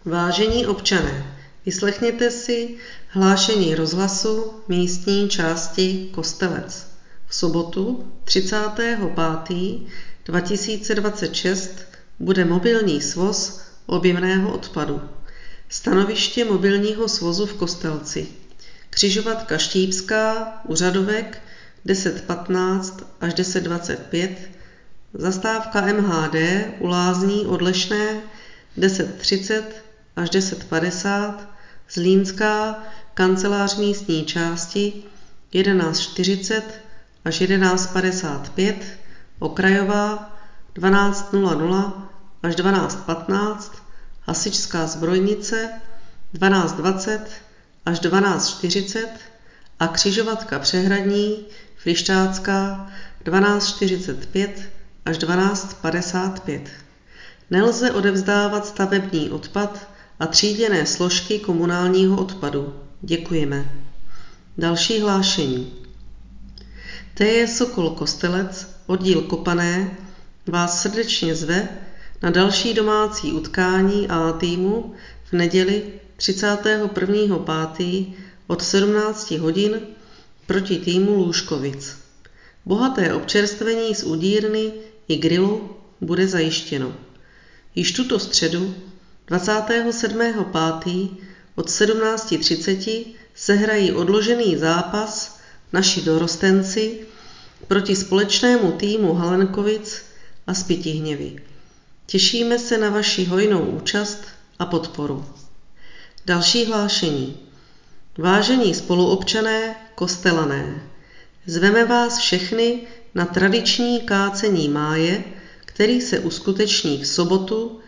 Vážení občané, vyslechněte si hlášení rozhlasu místní části Kostelec. V sobotu 30.5.2026 bude mobilní svoz objemného odpadu. Stanoviště mobilního svozu v Kostelci. Křižovatka Štípská, Úřadovek 10:15 až 10:25, zastávka MHD u Lázní Odlešné 10:30 až 10:50, Zlínská, kancelář místní části 11:40 až 11:55, Okrajová 12:00 až 12:15, Hasičská zbrojnice 12:20 až 12:40 a křižovatka Přehradní Fryštácká 12:45 až 12:55. Nelze odevzdávat stavební odpad a tříděné složky komunálního odpadu. Děkujeme. Další hlášení. TJ Sokol Kostelec, oddíl Kopané, vás srdečně zve na další domácí utkání A týmu v neděli 31.5. od 17 hodin proti týmu Lůžkovic. Bohaté občerstvení z udírny i grilu bude zajištěno. Již tuto středu 27.5. od 17:30 se hrají odložený zápas naši dorostenci proti společnému týmu Halenkovic a Spytihněvy. Těšíme se na vaši hojnou účast a podporu. Další hlášení. Vážení spoluobčané Kostelané, zveme vás všechny na tradiční kácení máje, který se uskuteční v sobotu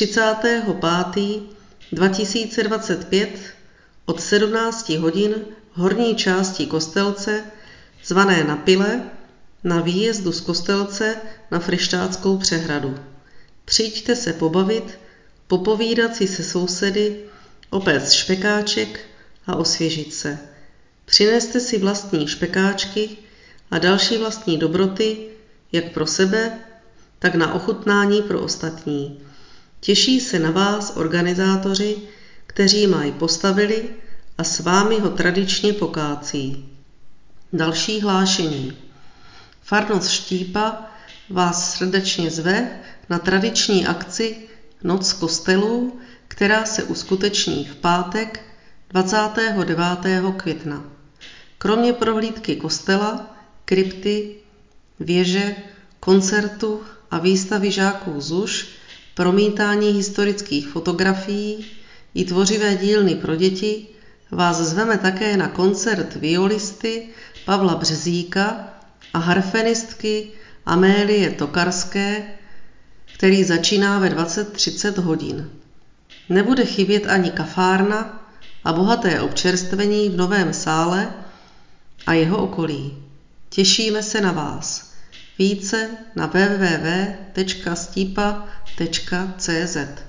30.5.2025 od 17 hodin v horní části Kostelce, zvané Na Pile, na výjezdu z Kostelce na Fryštáckou přehradu. Přijďte se pobavit, popovídat si se sousedy, opéct špekáček a osvěžit se. Přineste si vlastní špekáčky a další vlastní dobroty, jak pro sebe, tak na ochutnání pro ostatní. Těší se na vás organizátoři, kteří máj postavili a s vámi ho tradičně pokácí. Další hlášení. Farnost Štípa vás srdečně zve na tradiční akci Noc kostelů, která se uskuteční v pátek 29. května. Kromě prohlídky kostela, krypty, věže, koncertu a výstavy žáků ZUŠ, promítání historických fotografií i tvořivé dílny pro děti, vás zveme také na koncert violisty Pavla Březíka a harfenistky Amélie Tokarské, který začíná ve 20:30 hodin. Nebude chybět ani kafárna a bohaté občerstvení v novém sále a jeho okolí. Těšíme se na vás. Více na www.stipa.cz